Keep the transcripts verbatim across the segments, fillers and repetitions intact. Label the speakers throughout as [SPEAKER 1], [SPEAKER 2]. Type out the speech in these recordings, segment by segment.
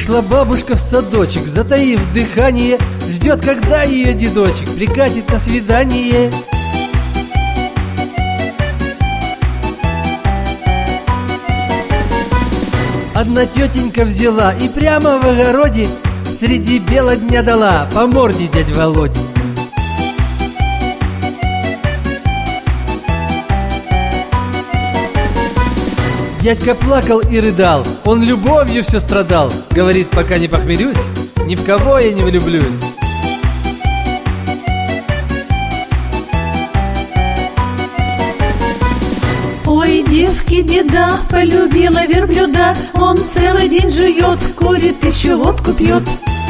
[SPEAKER 1] Ушла бабушка в садочек, затаив дыхание, ждет, когда ее дедочек прикатит на свидание. Одна тетенька взяла и прямо в огороде среди бела дня дала по морде дядь Володе. Дядька плакал и рыдал, он любовью все страдал. Говорит, пока не похмелюсь, ни в кого я не влюблюсь.
[SPEAKER 2] Ой, девки, беда, полюбила верблюда. Он целый день жует, курит, еще водку пьет.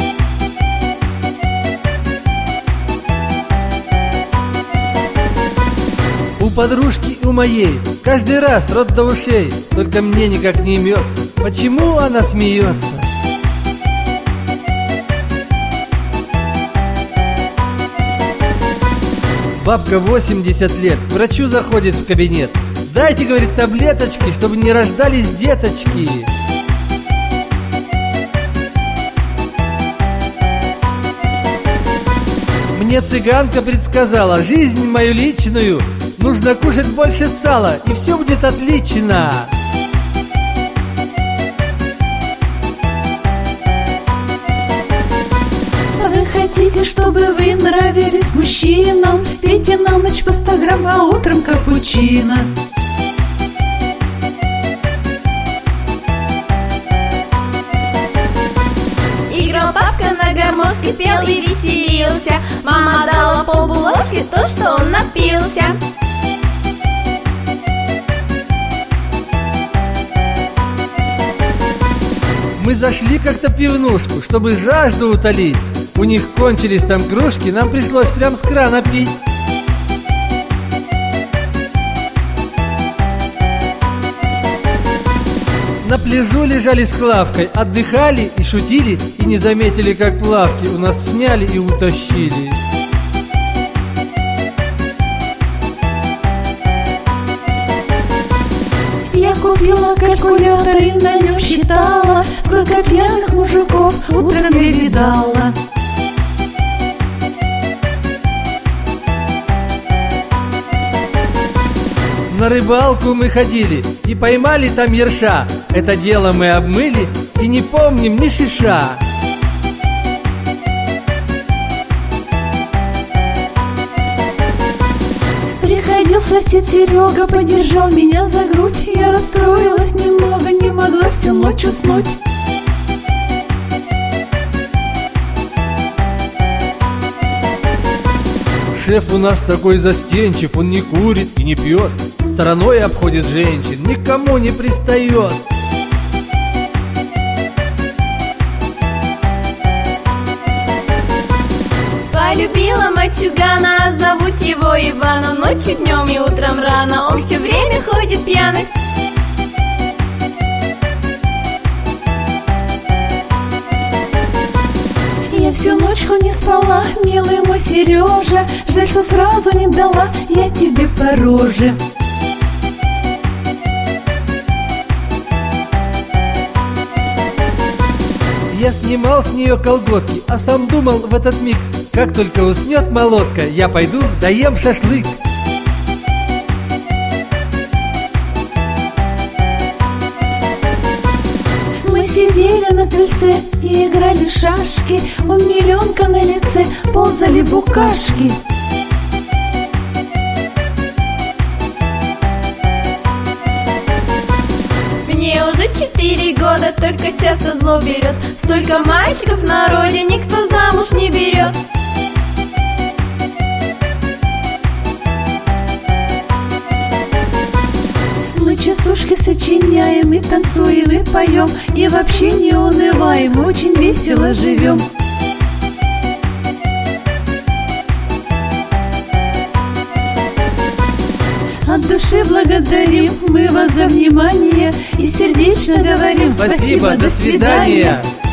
[SPEAKER 1] У подружки, у моей, каждый раз рот до ушей, только мне никак не имется, почему она смеется. Бабка восемьдесят лет, к врачу заходит в кабинет. Дайте, говорит, таблеточки, чтобы не рождались деточки. Мне цыганка предсказала жизнь мою личную. Нужно кушать больше сала, и все будет отлично.
[SPEAKER 2] Вы хотите, чтобы вы нравились мужчинам? Пейте на ночь по сто грамм, а утром капучино.
[SPEAKER 3] Играл папка на гармошке, пел и веселился. Мама дала полбулочки, то, что он напился.
[SPEAKER 1] Мы зашли как-то в пивнушку, чтобы жажду утолить. У них кончились там кружки, нам пришлось прям с крана пить. На пляжу лежали с Клавкой, отдыхали и шутили, и не заметили, как плавки у нас сняли и утащили.
[SPEAKER 2] Я купила калькулятор и на нем считала, сколько пьяных мужиков утром я видала.
[SPEAKER 1] На рыбалку мы ходили и поймали там ерша. Это дело мы обмыли и не помним ни шиша.
[SPEAKER 2] Приходил сосед Серега, подержал меня за грудь. Я расстроилась немного, не могла всю ночь уснуть.
[SPEAKER 1] Шеф у нас такой застенчив, он не курит и не пьет, стороной обходит женщин, никому не пристает.
[SPEAKER 3] Полюбила мальчугана, зовут его Ивана. Ночью, днем и утром рано, он все время ходит пьяный.
[SPEAKER 2] Я всю ночку не спала, милый мой Сережа. Жаль, что сразу не дала я тебе по роже.
[SPEAKER 1] Я снимал с нее колготки, а сам думал в этот миг, как только уснет молотка, я пойду доем шашлык.
[SPEAKER 2] Мы сидели на крыльце и играли в шашки. У миллионка на лице ползали букашки.
[SPEAKER 3] Мне уже четыре года, только часто зло берет. Столько мальчиков в народе, никто замуж не берет.
[SPEAKER 2] Мы частушки сочиняем и танцуем и поем, и вообще не унываем, очень весело живем. От души благодарим мы вас за внимание и сердечно говорим
[SPEAKER 1] Спасибо, до свидания.